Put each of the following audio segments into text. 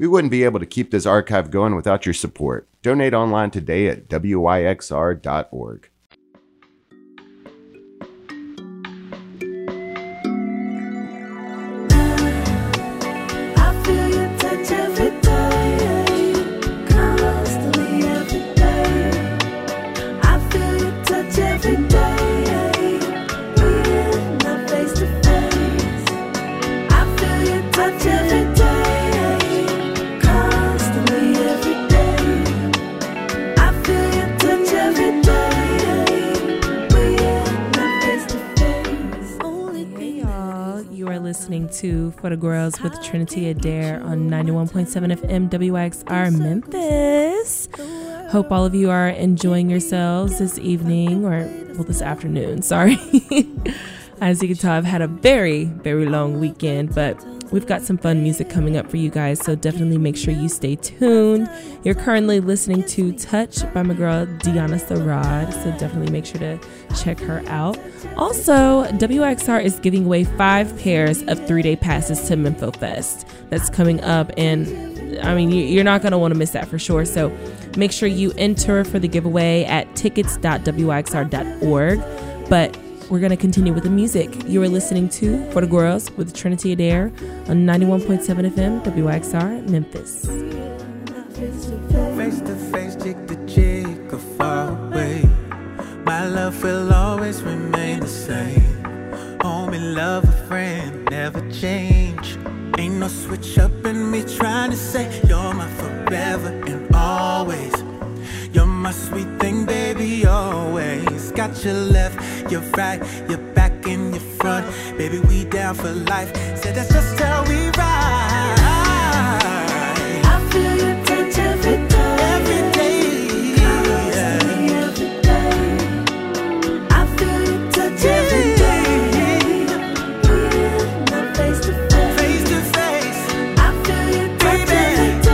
We wouldn't be able to keep this archive going without your support. Donate online today at wyxr.org. Listening to For the Girls with Trinity Adair on 91.7 FM WYXR Memphis. Hope all of you are enjoying yourselves this evening, or this afternoon, sorry. As you can tell, I've had a very, very long weekend, but we've got some fun music coming up for you guys, so definitely make sure you stay tuned. You're currently listening to Touch by my girl Deanna Sarad, so definitely make sure to check her out. Also, WXR is giving away 5 pairs of 3-day passes to Memphis Fest. That's coming up, and I mean, you're not going to want to miss that for sure, so make sure you enter for the giveaway at tickets.wyxr.org. But we're going to continue with the music. You are listening to For the Girls with Trinity Adair on 91.7 FM WYXR Memphis. Face to face, chick to chick, or far away. My love will always remain the same. Homie, love, a friend, never change. Ain't no switch up in me trying to say you're my forever and always. You're my sweet thing, baby, always. Got your left, your right, your back and your front. Baby, we down for life. Said that's just how we ride. I feel your touch every day. Every day. Every day. I feel your touch every day. We're not face to face. Face to face. I feel your touch every day.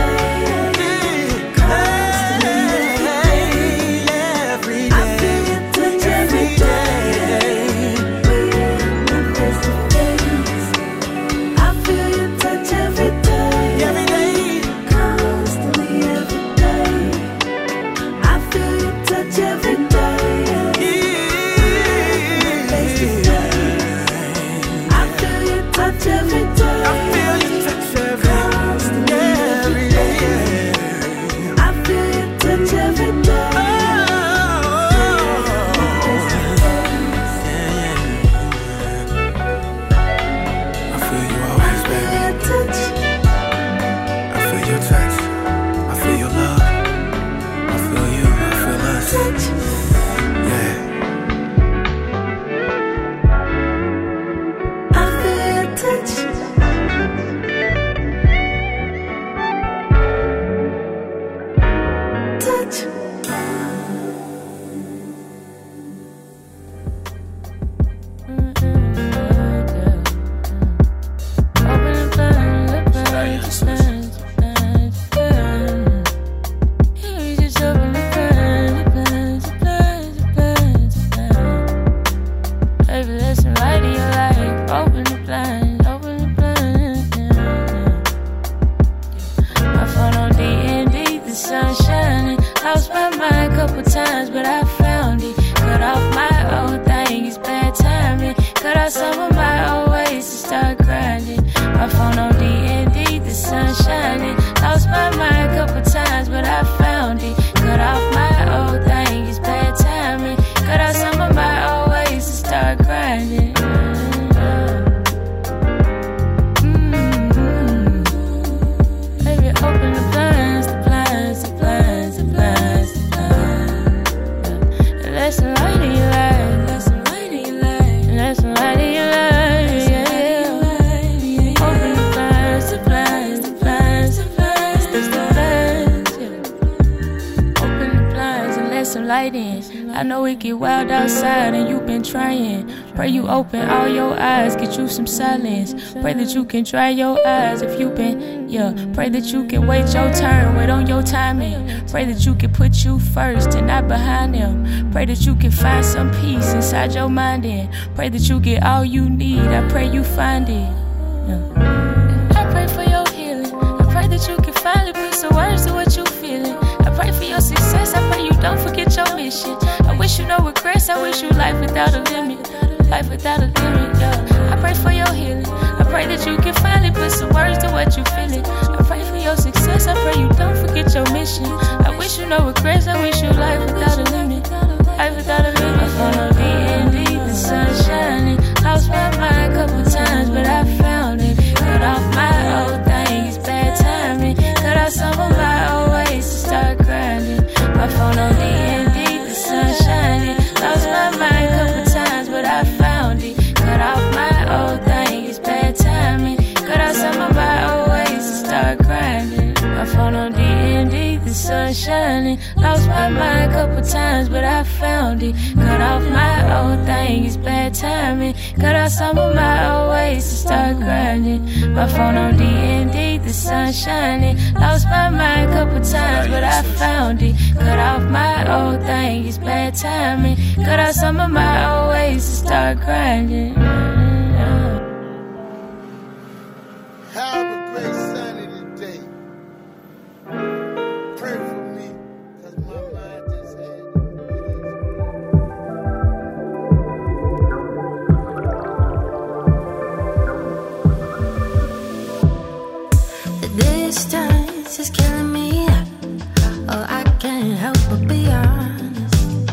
I know it get wild outside and you've been trying. Pray you open all your eyes, get you some silence. Pray that you can dry your eyes if you been, pray that you can wait your turn, wait on your timing. Pray that you can put you first and not behind them. Pray that you can find some peace inside your mind and pray that you get all you need. I pray you find it. I pray for your healing. I pray that you can find ambition. I wish you no regrets, I wish you life without a limit. Life without a limit, yeah. I pray for your healing. I pray that you can finally put some words to what you feeling. I pray for your success, I pray you don't forget your mission. I wish you no regrets, I wish you life without a limit. Life without a limit. My phone on D&D, the sun shining. Lost my mind a couple times, but I found it. Cut off my old thing, it's bad timing. Cut out some of my old ways to start grinding. My phone on D&D, the sun shining. Lost my mind a couple times, but I found it. Cut off my old thing, it's bad timing. Cut out some of my old ways to start grinding. My phone on D&D, the sun shining. Lost my mind a couple times, but I found it. Cut off my old thing, it's bad timing. Cut out some of my old ways to start grinding. My phone on D&D, the sun shining. Lost my mind a couple times, but I found it. Cut off my old thing, it's bad timing. Cut out some of my old ways to start grinding. Have a great sunny day. Pray for me, cause my mind just had The distance is killing me. Oh, I can't help but be honest.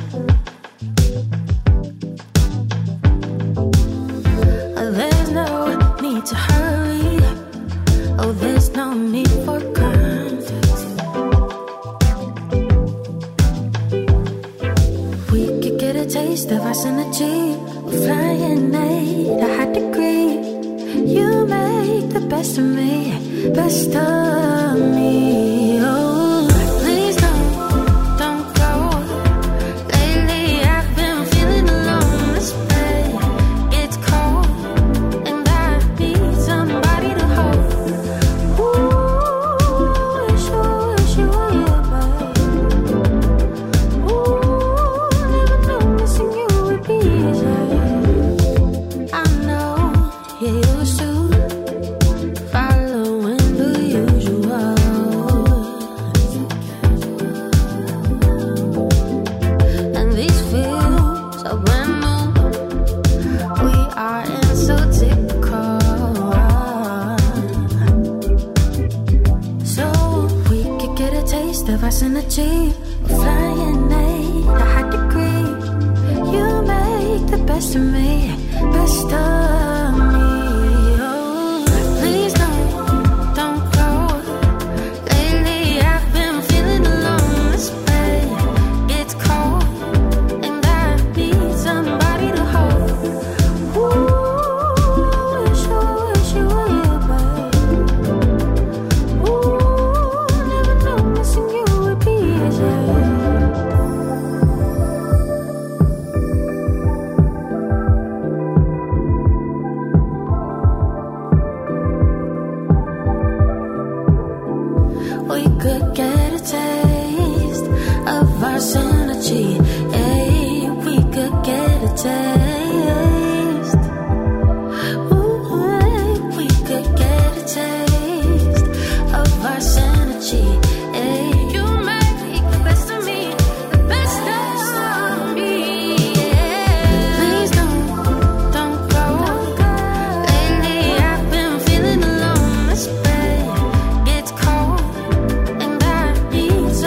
There's no need to hurry. Oh, there's no need for context. We could get a taste of our synergy. We're flying a high degree. You make the best of me, best of me. Oh, please don't go. Lately I've been feeling alone. This bed gets cold, and I need somebody to hold. Ooh, wish you were here, babe. Ooh, never knew missing you would be easy. I know you used to following the usual, and these feels are brand new. We aren't so typical, so we could get a taste of our synergy. We're flying a high degree. You make the best of me, best of me. Oh, please don't go. Lately I've been feeling alone. This bed gets cold, and I need somebody to hold. Ooh, wish you were here, babe. Ooh, never knew missing you would be easy. We could get a taste of our synergy. Hey, we could get a taste. Ooh, we could get a taste of our synergy. Hey, you make the best of me, the best of me. Yeah. Please don't go. Lately I've been feeling alone. This bed gets cold, and I need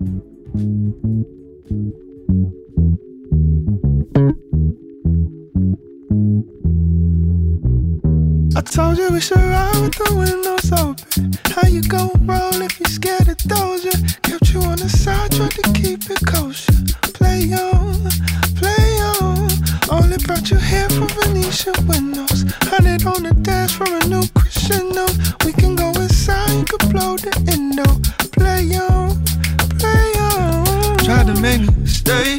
I told you we should ride with the windows open. How you gon' roll if you scared of Doja? Kept you on the side, tried to keep it kosher. Play on, play on. Only brought you here from Venetian windows. 100 on the dash from a new crescendo. We can go inside, you can blow the endo. Play on, play on. Tried to make me stay.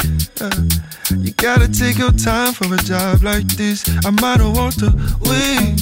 You gotta take your time for a job like this. I might've walked away.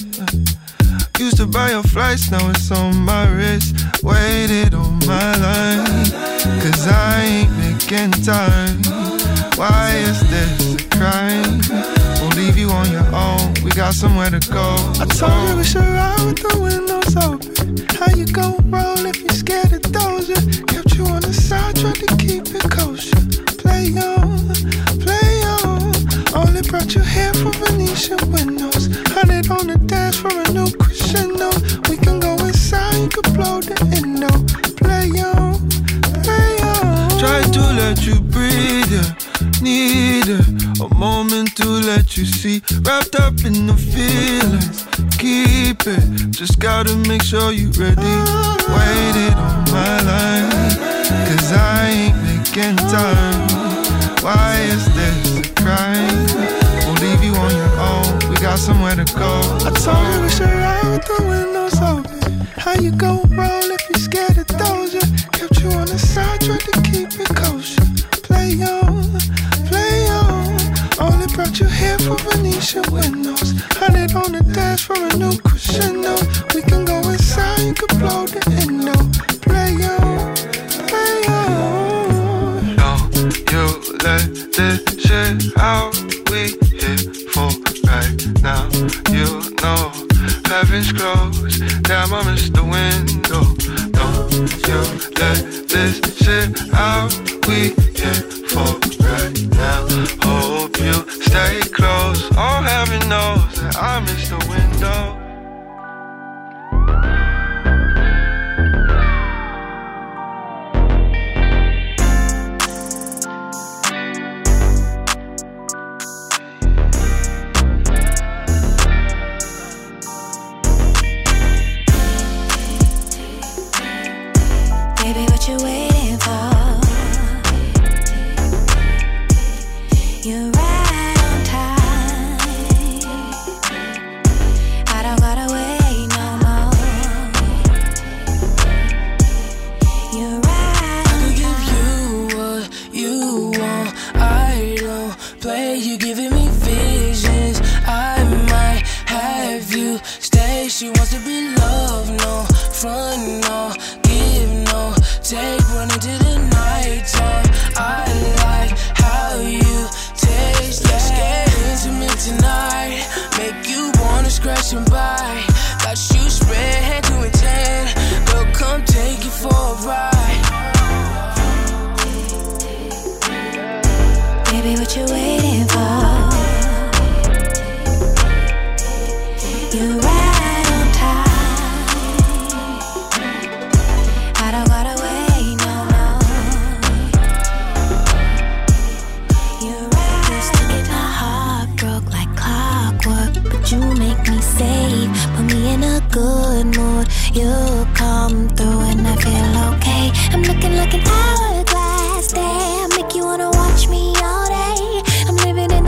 Used to buy your flights, now it's on my wrist. Waited on my line, cause I ain't making time. Why is this a crime? Won't leave you on your own, we got somewhere to go. I told you we should ride with the windows open. How you gon' roll if you scared of Doja? Kept you on the side, tried to keep it kosher. Play on, play on. Only brought you here from Venetian windows. 100 on the dash from a new crescendo. We can go inside, you can blow the endo. Play on, play on. Try to let you breathe, yeah. Need a moment to let you see. Wrapped up in the feelings, keep it. Just gotta make sure you ready. Waited on my line, cause I ain't making time. Why is this a crime? Won't leave you on your own, we got somewhere to go. I told you we should ride with the windows open. How you gon' roll if you scared of Doja? Kept you on the side, tried to keep it kosher. Play on, play on. Only brought you here from Venetian windows. 100 on the dash from a new crescendo. We can go inside, you can blow the endo. Play on, play on. You let this shit out, we here for right now. You know, heaven's closed, damn I missed the window. Don't you let this shit out, we here for right now. Hope you stay close, all heaven knows that I missed the window. Baby, what you waiting for? You're right on time. I don't gotta wait no more. You're right on I could give you what you want. I don't play, you giving me visions. I might have you stay. She wants to be loved, no front, no give, no take. Run into the night time. I like how you taste. Let's get intimate tonight. Make you wanna scratch and bite. Got you spread to a 10. Girl, come take you for a ride. Baby, what you waiting for? You're right on time. I don't gotta wait no more. You're right. Used to get my heart broke like clockwork, but you make me safe, put me in a good mood. You come through and I feel okay. I'm looking like an hourglass day. I make you wanna watch me all day. I'm living in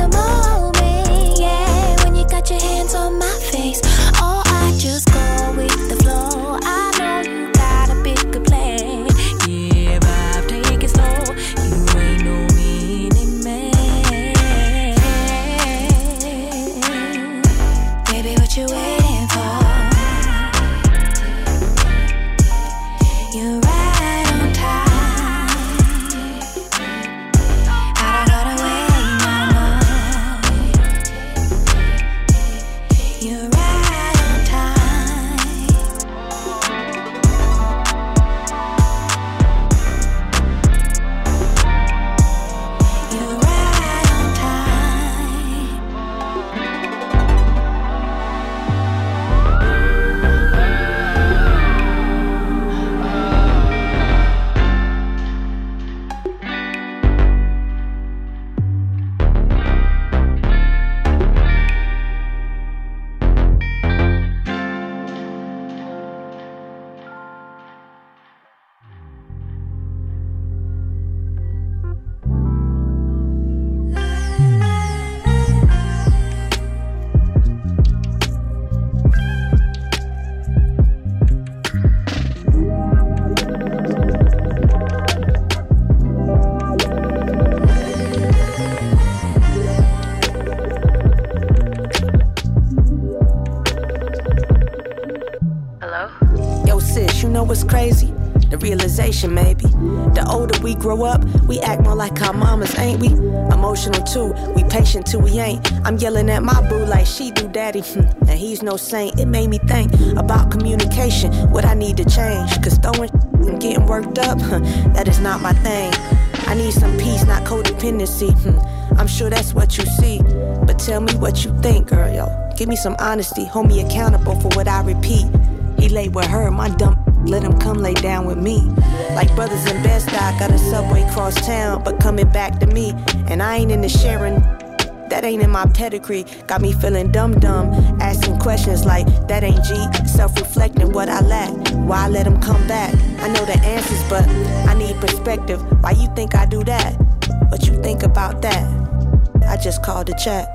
realization, maybe. The older we grow up, we act more like our mamas, ain't we? Emotional too, we patient too, we ain't. I'm yelling at my boo like she do, daddy, and he's no saint. It made me think about communication, what I need to change. Cause throwing and getting worked up, that is not my thing. I need some peace, not codependency. I'm sure that's what you see. But tell me what you think, girl, yo. Give me some honesty, hold me accountable for what I repeat. He lay with her, my dumb let him come lay down with me. Like brothers in Bed-Stuy, got a subway cross town, but coming back to me. And I ain't into sharing, that ain't in my pedigree. Got me feeling dumb, asking questions like, that ain't G. Self-reflecting what I lack, why I let him come back. I know the answers, but I need perspective. Why you think I do that? What you think about that? I just called to chat.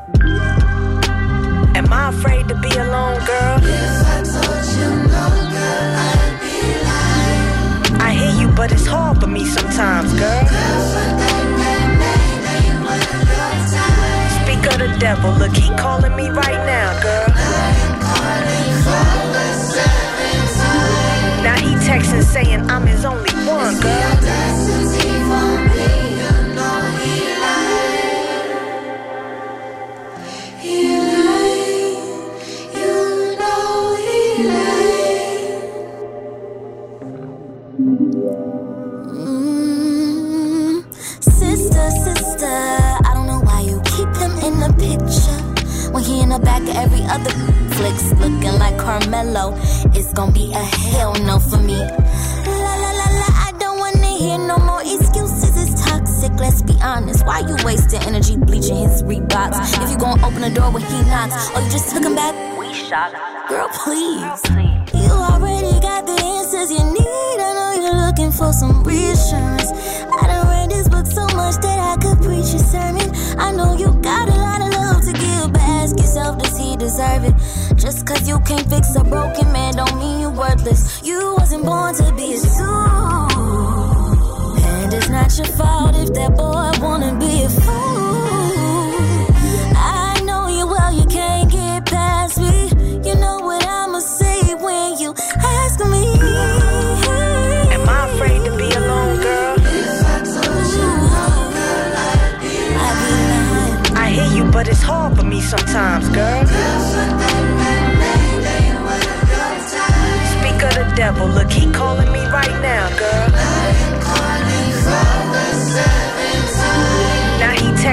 Am I afraid to be alone, girl? If I told you no, girl, I'd be lying. I hear you, but it's hard for me sometimes, girl. Speak of the devil, look, he calling me right now, girl. Now he texting saying I'm his only one, girl. Sister, I don't know why you keep him in the picture when he in the back of every other flicks, looking like Carmelo. It's gonna be a hell no for me. La la la la, I don't wanna hear no more excuses. It's toxic, let's be honest. Why you wasting energy bleaching his Reeboks? If you gon' open the door when he knocks, or you just took him back, we shot. Girl, please. You already got the answers you need. I know you're looking for some reassurance. I done read this book so much that I could preach a sermon. I know you got a lot of love to give, but ask yourself, does he deserve it? Just cause you can't fix a broken man don't mean you're worthless. You wasn't born to be a zoo, and it's not your fault if that boy wanna be a fool. I know you well, you can't get past me. You know what I'ma say when you ask me. Am I afraid to be alone, girl? If I told you no, girl, I'd be lying. I hear you, but it's hard for me sometimes, girl. Speak of the devil, look, he calling me right now, girl. Now he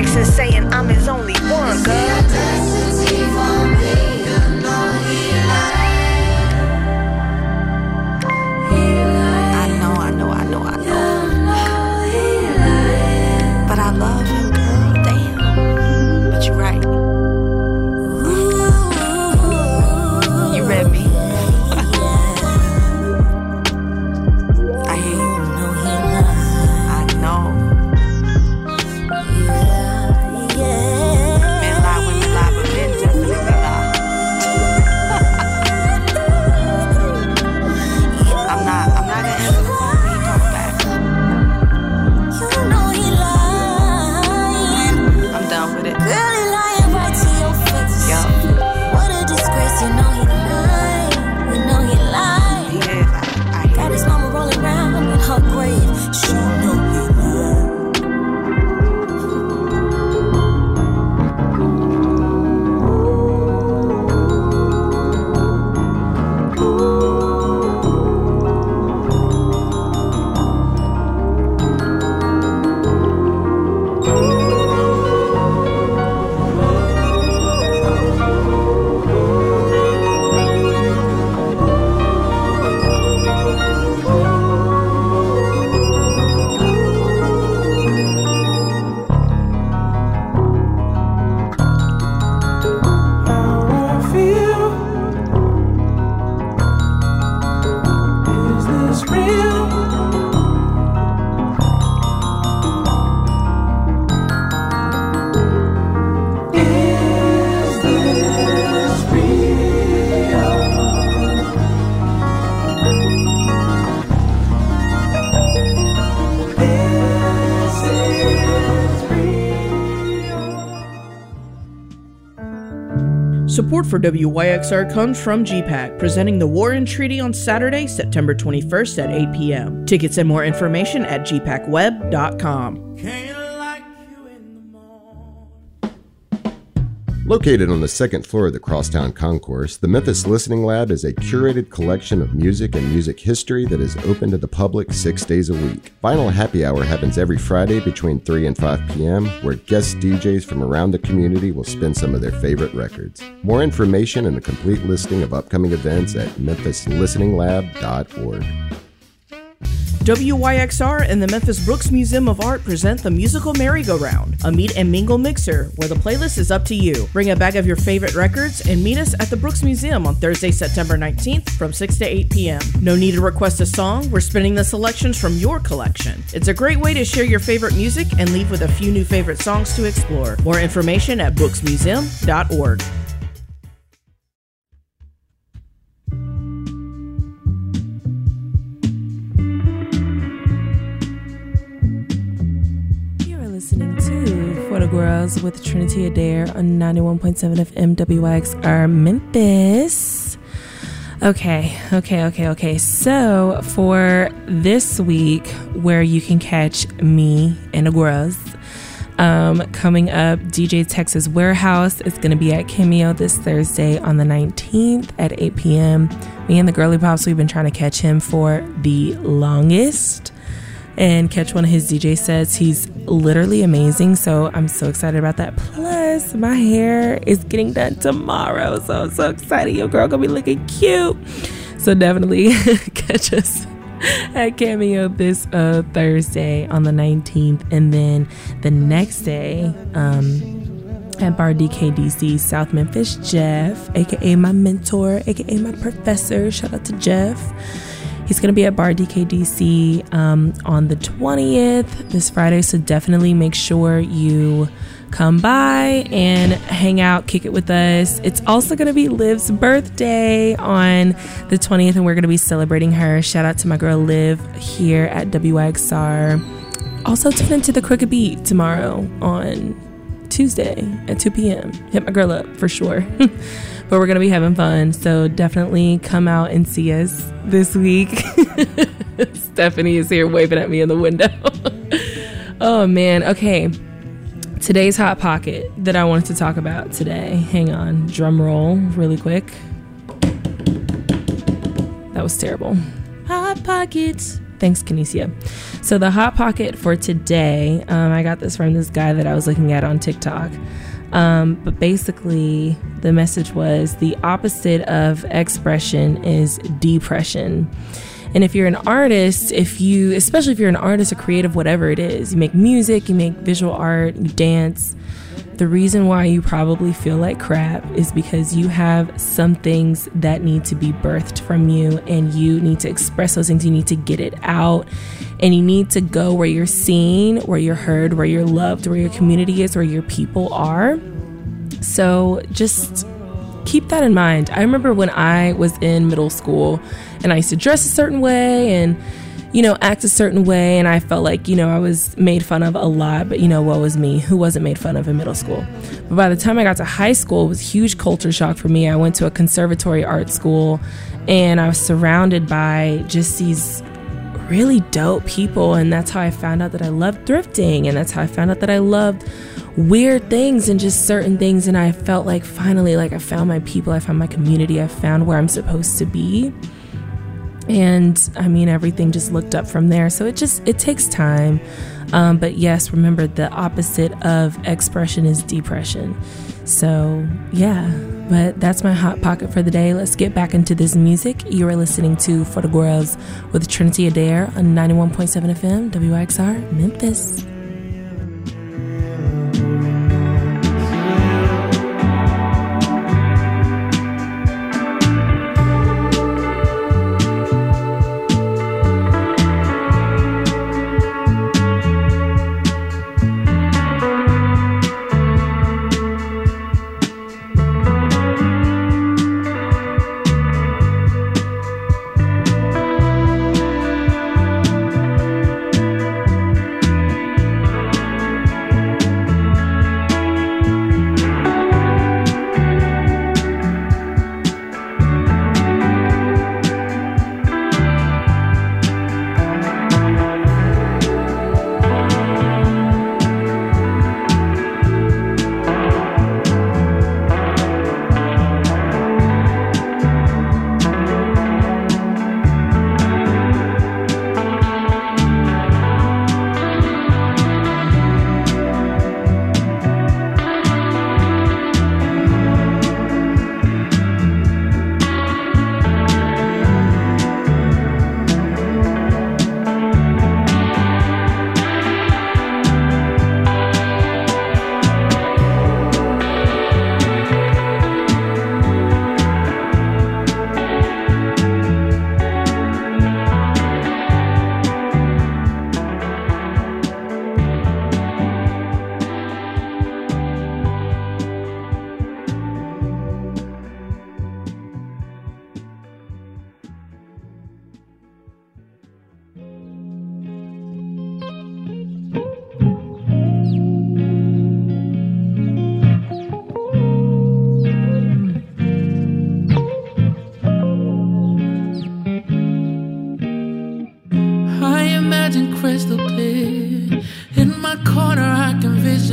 Support for WYXR comes from GPAC, presenting the War and Treaty on Saturday, September 21st at 8 p.m. Tickets and more information at gpacweb.com. Located on the second floor of the Crosstown Concourse, the Memphis Listening Lab is a curated collection of music and music history that is open to the public 6 days a week. Vinyl Happy Hour happens every Friday between 3 and 5 p.m., where guest DJs from around the community will spin some of their favorite records. More information and a complete listing of upcoming events at memphislisteninglab.org. WYXR and the Memphis Brooks Museum of Art present the Musical Merry-Go-Round, a meet and mingle mixer where the playlist is up to you. Bring a bag of your favorite records and meet us at the Brooks Museum on Thursday, September 19th from 6 to 8 p.m. No need to request a song, we're spinning the selections from your collection. It's a great way to share your favorite music and leave with a few new favorite songs to explore. More information at brooksmuseum.org. Listening to For the Girls with Trinity Adair on 91.7 FM WYXR Memphis. Okay. So for this week, where you can catch me and the girls, coming up, DJ Texas Warehouse is going to be at Cameo this Thursday on the 19th at 8 p.m. Me and the Girly Pops, we've been trying to catch him for the longest and catch one of his DJ sets. He's literally amazing, so I'm so excited about that. Plus, my hair is getting done tomorrow, so I'm so excited. Your girl gonna be looking cute. So definitely catch us at Cameo this Thursday on the 19th, and then the next day at Bar DKDC South Memphis, Jeff, aka my mentor, aka my professor, shout out to Jeff. He's going to be at Bar DKDC on the 20th, this Friday, so definitely make sure you come by and hang out, kick it with us. It's also going to be Liv's birthday on the 20th, and we're going to be celebrating her. Shout out to my girl Liv here at WYXR. Also tune into the Crooked Beat tomorrow on Tuesday at 2 p.m. Hit my girl up for sure. But we're going to be having fun, so definitely come out and see us this week. Stephanie is here waving at me in the window. Oh, man. Okay. Today's Hot Pocket that I wanted to talk about today. Hang on. Drum roll really quick. That was terrible. Hot Pockets. Thanks, Kinesia. So the Hot Pocket for today, I got this from this guy that I was looking at on TikTok. But basically the message was the opposite of expression is depression. And if you're an artist, especially if you're an artist or creative, whatever it is, you make music, you make visual art, you dance, the reason why you probably feel like crap is because you have some things that need to be birthed from you, and you need to express those things. You need to get it out, and you need to go where you're seen, where you're heard, where you're loved, where your community is, where your people are. So just keep that in mind. I remember when I was in middle school and I used to dress a certain way and act a certain way, and I felt like, I was made fun of a lot, but what was me? Who wasn't made fun of in middle school? But by the time I got to high school, it was a huge culture shock for me. I went to a conservatory art school, and I was surrounded by just these really dope people, and that's how I found out that I loved thrifting, and that's how I found out that I loved weird things and just certain things, and I felt like finally, like, I found my people, I found my community, I found where I'm supposed to be. And I mean, everything just looked up from there. So it takes time. But yes, remember, the opposite of expression is depression. So yeah, but that's my Hot Pocket for the day. Let's get back into this music. You are listening to For the Girls with Trinity Adair on 91.7 FM, WYXR, Memphis.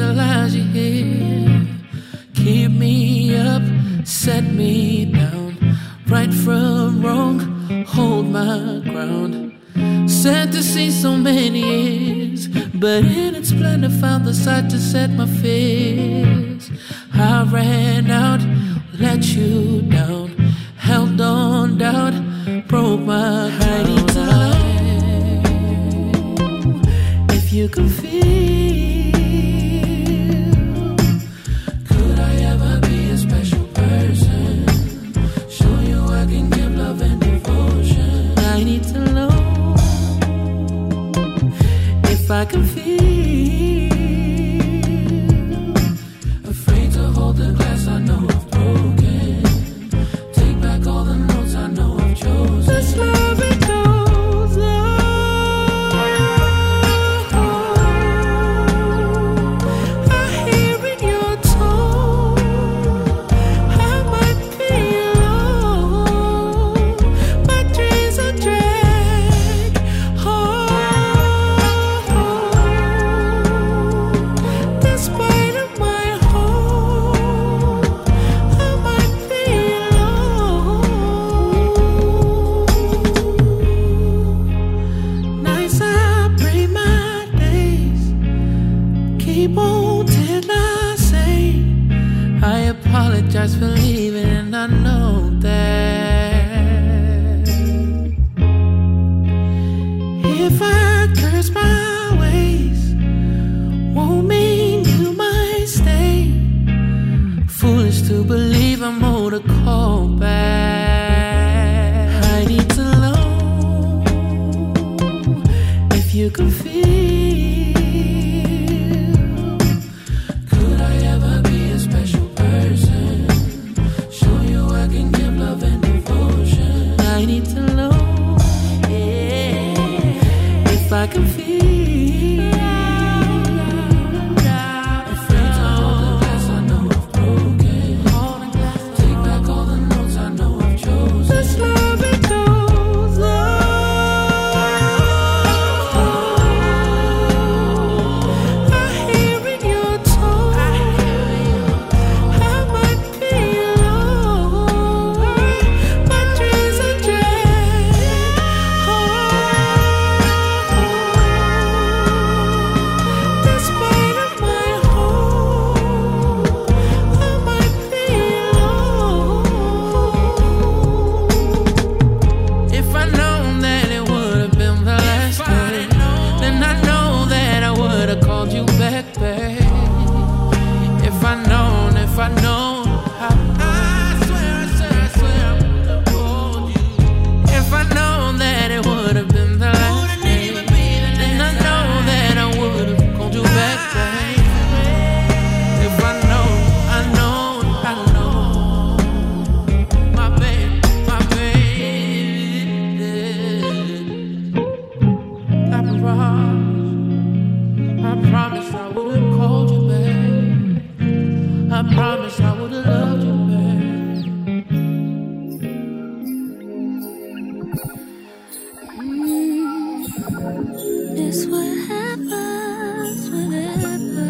tantalize you here. Keep me up, set me down. Right from wrong, hold my ground. Sad to see so many years, but in its splendor found the sight to set my fears. I ran out, let you down, held on doubt, broke my crown. If you can feel, could I ever be a special person? Show you I can give love and devotion. I need to know if I can feel. Afraid to hold the glass I know I've broken. Take back all the notes I know I've chosen. This love it goes on. I hear in your tone I might be alone. My dreams are drag home. Despite of my home, I might be alone. Nights I pray my days, keep on till I say I apologize for leaving, and I know that if I curse my ways, won't mean you might stay. Foolish to believe I'm owed a call back. I need to know if you can feel. Could I ever be a special person? Show you I can give love and devotion. I need to know, yeah, if I can feel. Afraid to hold the glass I know I've broken. Take back all the notes I know I've chosen. This love it goes on. I hear in your tone I might be alone. My dreams are drag home. Despite of my home, I might be alone. If I known that it would have been the last day, then I know that I would have called you back, babe. If I known, I swear I would have called you. If I known that it would have been the last day, then I know that I would have called you back, babe. If I know, my baby, I promise I would have called you back. I promise I would have loved you back. It's what happens whenever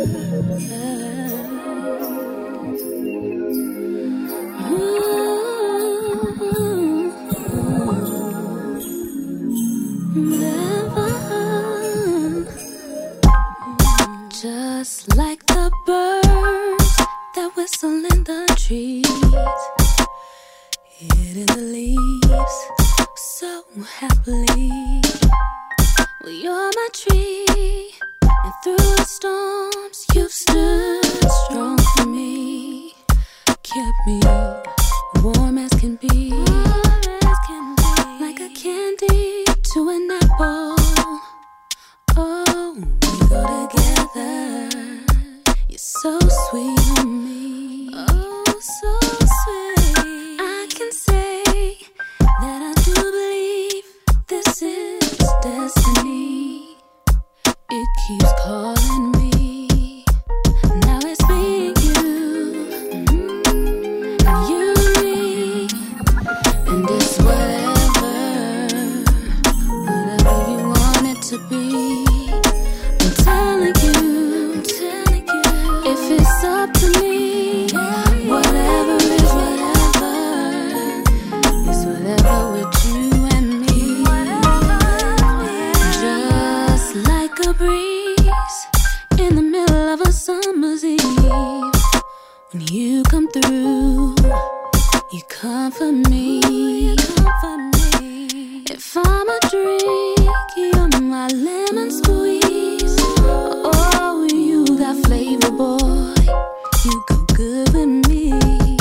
just like the birds that whistle in the trees, hidden the leaves so happily. Well, you're my tree, and through the storms you've stood strong for me, kept me warm as can be, like a candy to an apple. Oh, we go together. You're so sweet on me. Oh, so sweet. I can say that I do believe this is destiny. It keeps calling me. Now it's me and you, and you and me, and it's whatever you want it to be. I'm telling you, a breeze in the middle of a summer's eve. When you come through, you comfort me. If I'm a drink, you're my lemon squeeze. Oh, you got flavor, boy. You go good with me.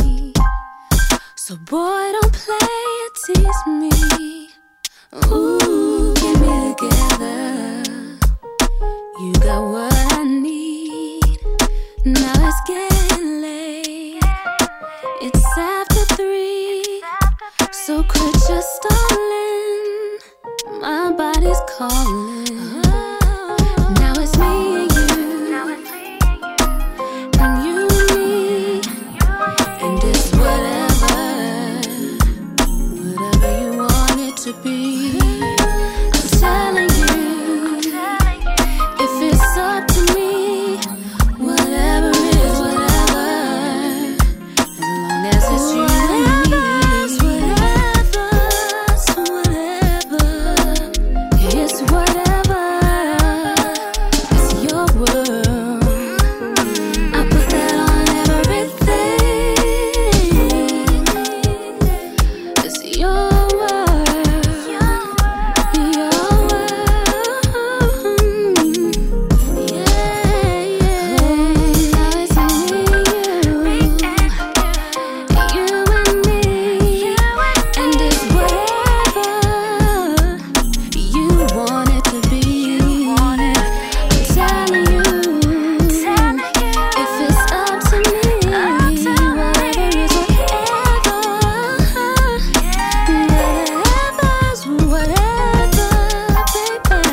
So boy, don't play or tease me. Ooh, get me together. You got what I need. Now it's getting late. It's after 3. So quit your stalling. My body's calling. Now it's me and you. And you and me. And it's whatever you want it to be. I'm telling you, if it's up to me, whatever is whatever, as long as it's you and me. It's whatever, it's your world. I put that on everything. It's your world, your world. Yeah, yeah. Now it's me, you and me, and it's whatever you want it to be. I'm telling you, if it's up to me, whatever is whatever's whatever,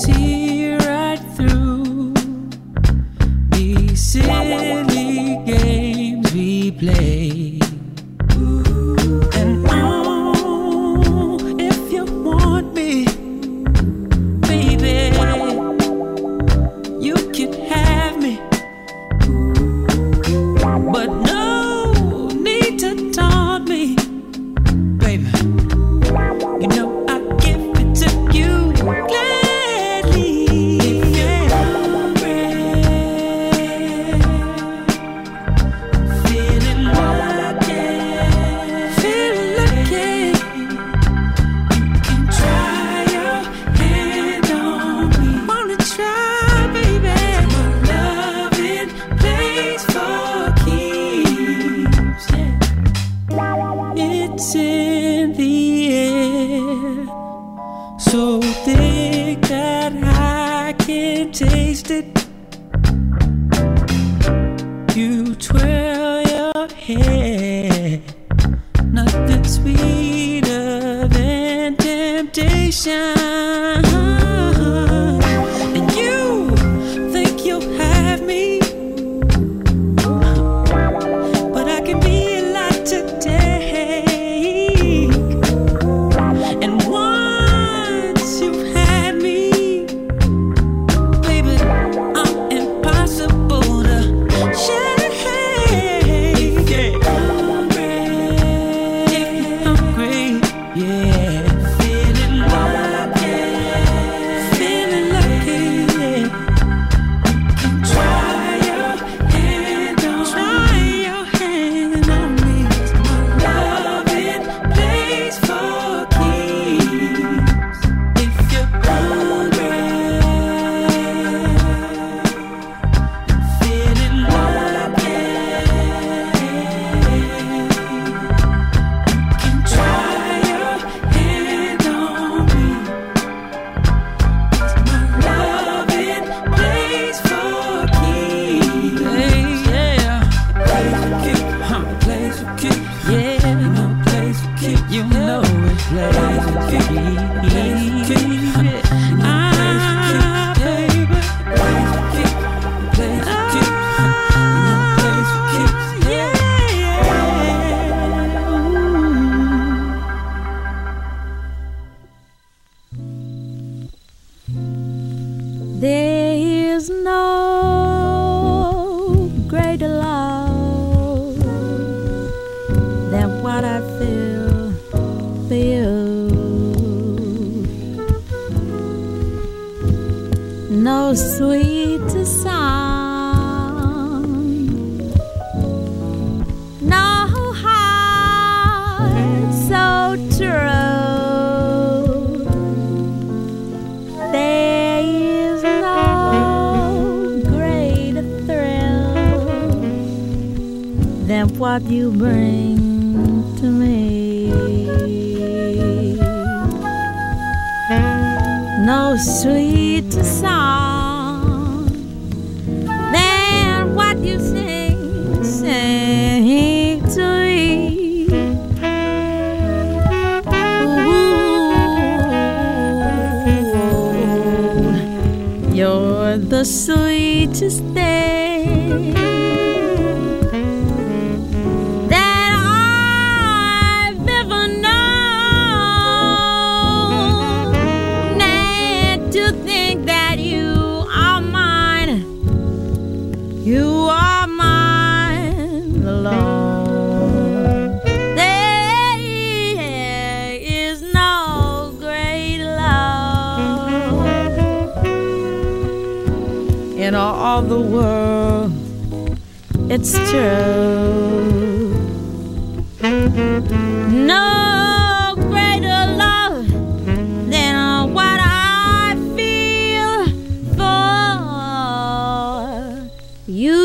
see right through these silly games we play. And oh, if you want me, baby, you can have me. But no need to taunt me, baby. You know I give it to you gladly. If you're hungry, feeling lucky, you can try your hand on me. Wanna try, baby? My loving place for keeps. It's in the air, so thick that I can taste it. You twirl your hair, nothing sweeter than temptation. And you think you'll have me, but I can be a lot to take. And once you've had me, baby, I'm impossible to shake. If you're hungry, yeah, feeling lucky, yeah. Try your hand on me. My loving place for keeps. If you're hungry, feeling lucky, can try your hand on me. My loving place for keeps. Yeah, place for keeps. Yeah, no place for keeps. You know it's place for keeps. Baby, place for keeps. Place for keeps. Place for keeps. Yeah. There is no greater love than what I feel for you. No sweeter song, no heart so true. There is no greater thrill than what you bring to me. No sweeter song than what you sing to me. Ooh, you're the sweetest thing that I've ever known. And to think that you are mine, you are mine alone. There is no great love in all the world. It's true. No greater love than what I feel for you.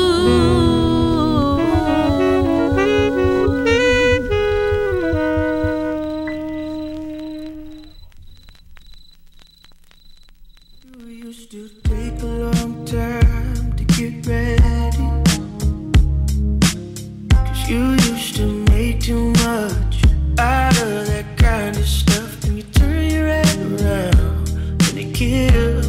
You used to take a long time to get ready, 'cause you used to make too much out of that kind of stuff. Then you turn your head around and it kills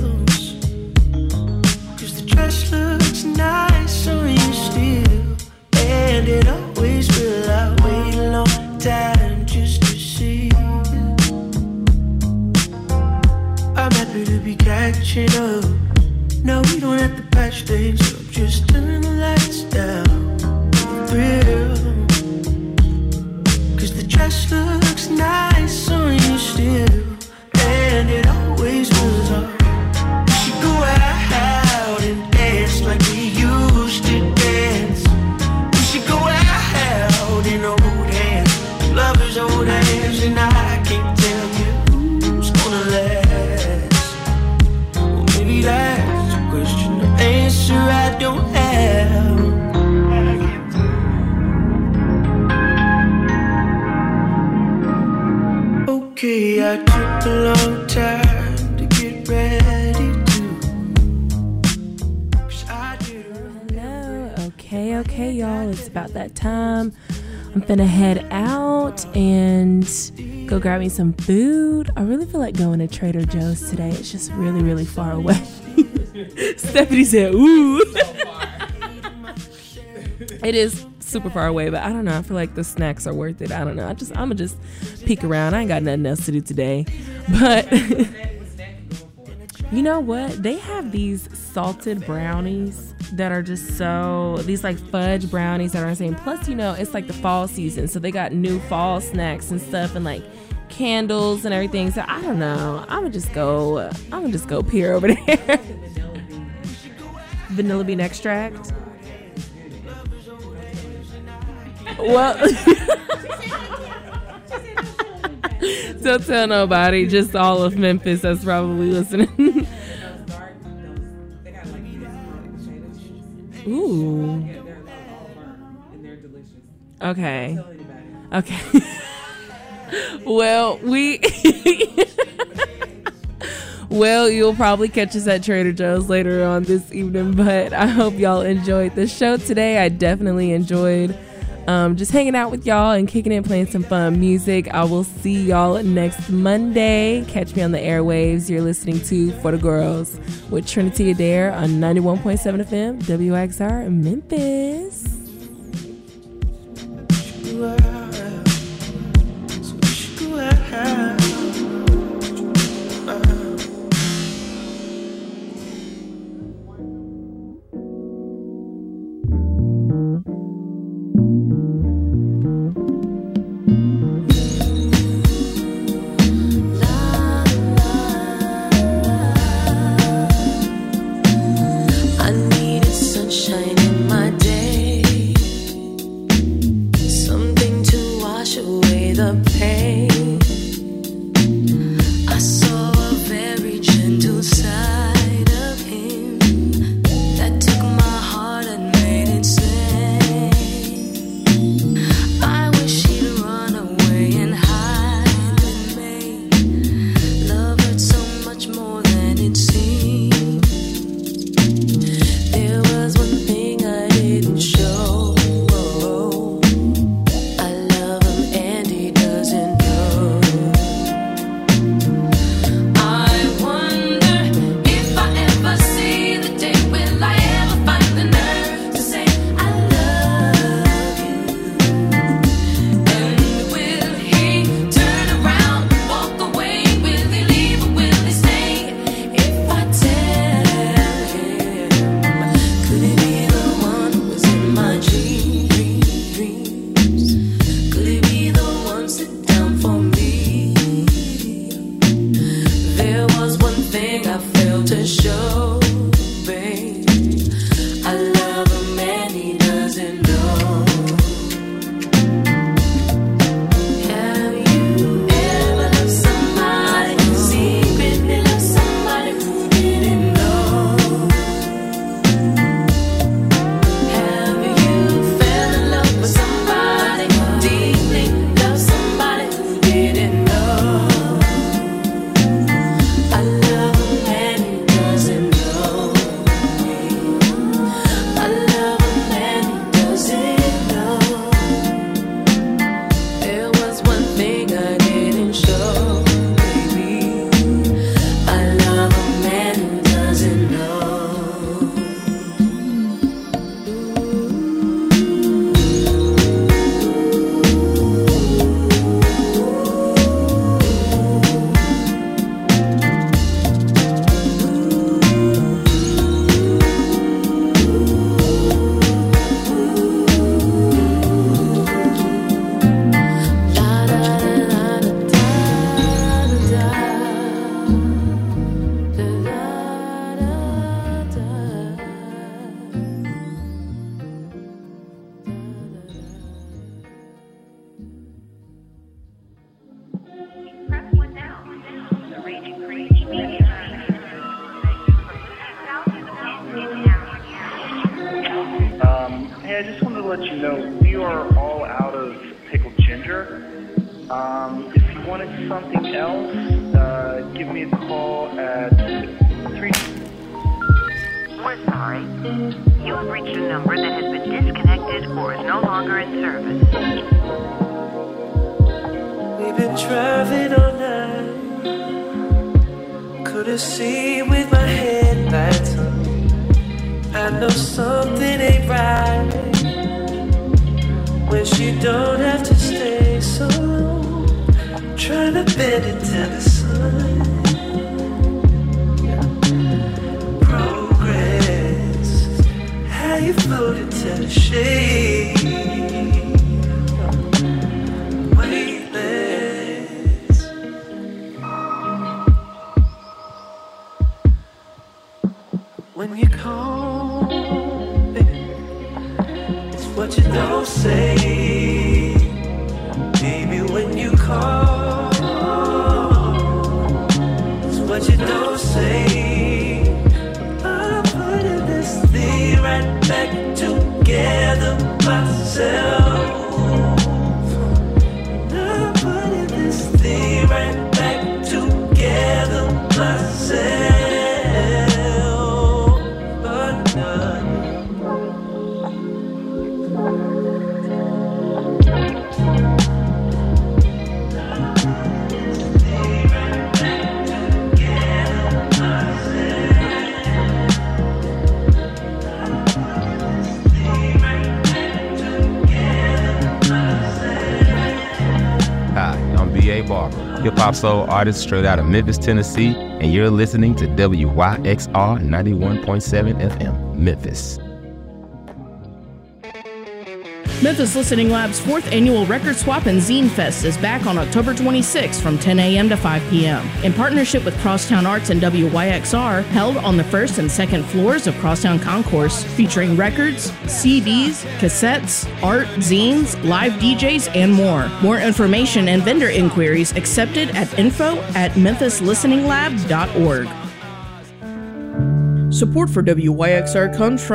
patching up. No, we don't have to patch things up. Just turn the lights down. Thrill. Cause the dress looks nice on you still. And it always was on. We should go out and dance like we used to dance. We should go out in old hands, lovers' old hands, and I can't tell you who's gonna last. Well, maybe that's a question, an answer I don't have. Okay, I took a long time to get ready to. Hello, okay, y'all. It's about that time. I'm finna head out and go grab me some food. I really feel like going to Trader Joe's today. It's just really, really far away. Stephanie said, ooh. It is super far away, but I don't know. I feel like the snacks are worth it. I don't know. I'm gonna just peek around. I ain't got nothing else to do today. But you know what? They have these salted brownies that are just so, these like fudge brownies that are insane. Plus, you know, it's like the fall season, so they got new fall snacks and stuff and like candles and everything. So I don't know. I'm gonna just go peer over there. Vanilla bean extract. Well, don't tell nobody. Just all of Memphis that's probably listening. Ooh. Okay. Well, well, you'll probably catch us at Trader Joe's later on this evening, but I hope y'all enjoyed the show today. I definitely enjoyed just hanging out with y'all and kicking it, playing some fun music. I will see y'all next Monday. Catch me on the airwaves. You're listening to For the Girls with Trinity Adair on 91.7 FM, WXR in Memphis. I love a man who doesn't know. Hey, I just wanted to let you know we are all out of pickled ginger. If you wanted something else, give me a call at 3... We're sorry. You have reached a number that has been disconnected or is no longer in service. We've been driving all night. Couldn't see with my headlights on. I know something ain't right when she don't have to stay so long. Trying to bend it to the sun. Progress, how you floated to the shade. Weightless. When you call, it's what you don't say. Baby, when you call, it's what you don't say. I'm putting this thing right back together myself. I'm putting this thing right back together myself. Hip-hop soul artist straight out of Memphis, Tennessee, and you're listening to WYXR 91.7 FM, Memphis. Memphis Listening Lab's 4th annual Record Swap and Zine Fest is back on October 26 from 10 a.m. to 5 p.m. In partnership with Crosstown Arts and WYXR, held on the 1st and 2nd floors of Crosstown Concourse, featuring records, CDs, cassettes, art, zines, live DJs, and more. More information and vendor inquiries accepted at info@memphislisteninglab.org. Support for WYXR comes from